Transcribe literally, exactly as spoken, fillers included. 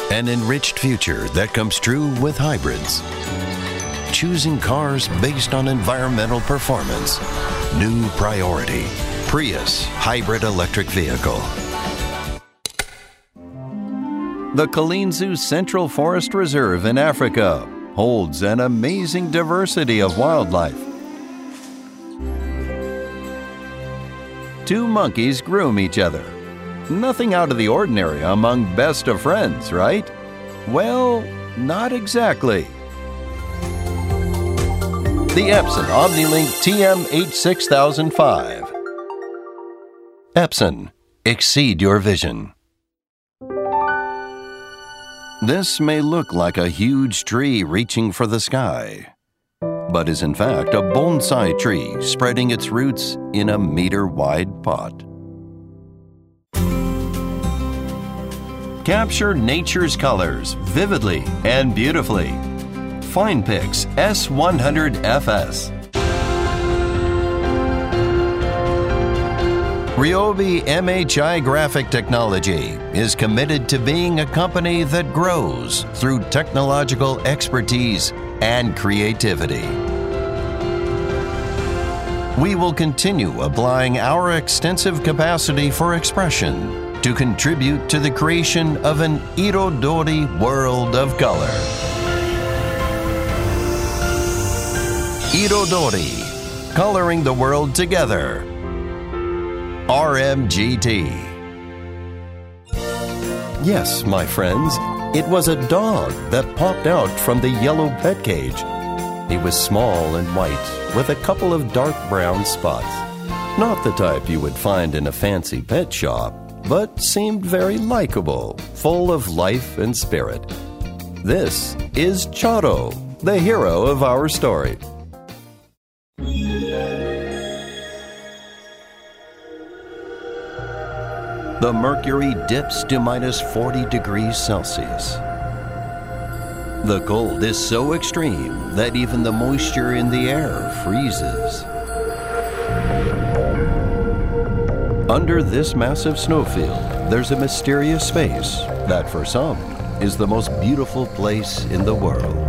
An enriched future that comes true with hybrids. Choosing cars based on environmental performance. New priority. Prius hybrid electric vehicle. The Kalinzu Central Forest Reserve in Africa holds an amazing diversity of wildlife. Two monkeys groom each other. Nothing out of the ordinary among best of friends, right? Well, not exactly. The Epson OmniLink T M H six thousand five. Epson, exceed your vision. This may look like a huge tree reaching for the sky, but is in fact a bonsai tree spreading its roots in a meter-wide pot. Capture nature's colors vividly and beautifully. FinePix S one hundred F S. Ryobi M H I Graphic Technology is committed to being a company that grows through technological expertise and creativity. We will continue applying our extensive capacity for expression to contribute to the creation of an Irodori world of color. Irodori, coloring the world together. R M G T. Yes, my friends, it was a dog that popped out from the yellow pet cage. He was small and white with a couple of dark brown spots. Not the type you would find in a fancy pet shop, but seemed very likable, full of life and spirit. This is Charo, the hero of our story. The mercury dips to minus forty degrees Celsius. The cold is so extreme that even the moisture in the air freezes. Under this massive snowfield, there's a mysterious space that for some is the most beautiful place in the world.